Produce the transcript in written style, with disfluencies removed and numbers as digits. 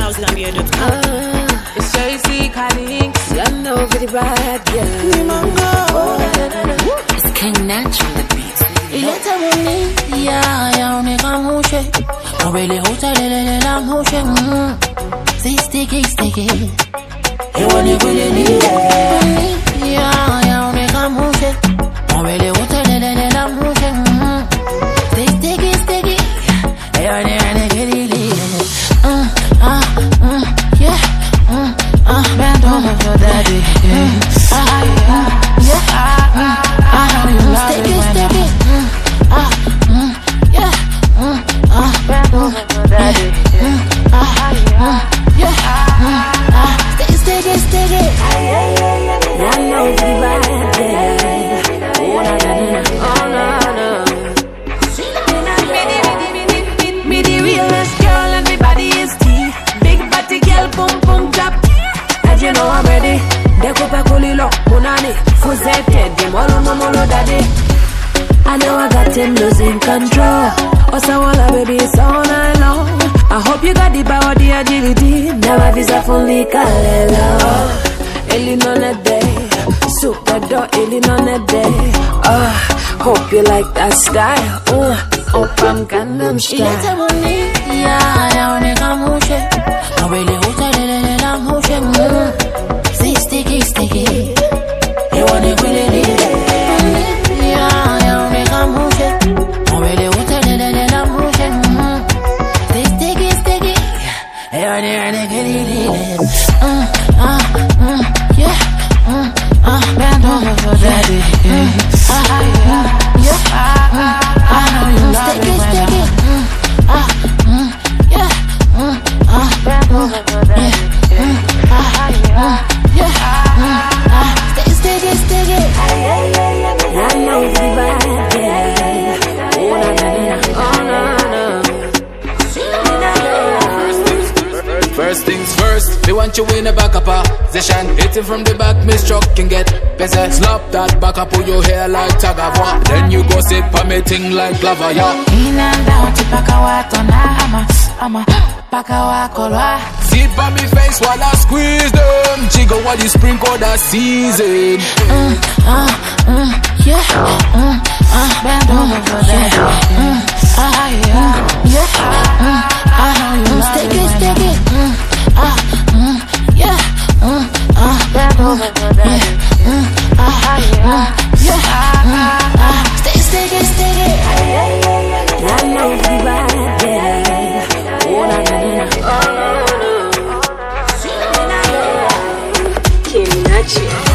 housegambia.com. It's JC calling. I know very bad, It's King Natch on the beats. Ileta muni ya oneka mushe. Mobile hotel la mushe. Say sticky. Ewani kuleni. Ya oneka mushe. Mobile hotel la mushe. Say sticky. Ewani kuleni. Bend over for daddy. Me the realest girl and my body is tea. Big body girl, boom clap. And you know I'm ready. Decopa colilo, monani, fuzete, molo daddy. I know I got him losing control. Osawala baby, it's all night long. I hope you got the power, the agility. Never visa fully kalela. Elinone day, super dog, Elinone day. Hope you like that style. Opam Gangnam Style. Ileta muni ya oneka mushe. Mobile hotel la mushe. Say sticky. Ewani kuleni. Ya oneka mushe. Mobile hotel la mushe. Say sticky. Ewani kuleni. Bend over for daddy. First things first, they want you in a back position. Hitting from the back, miss truck can get better. Slap that back up, pull your hair like Tagawa. Then you go sit for me ting like lava, yeah. In and out, pakawa tona ama pakawa kolwa. Sit by me face while I squeeze them. Jiggle while you sprinkle that season. Bend over for that. Sticky. Bend over for that. Sticky. I know you bad, King Natch.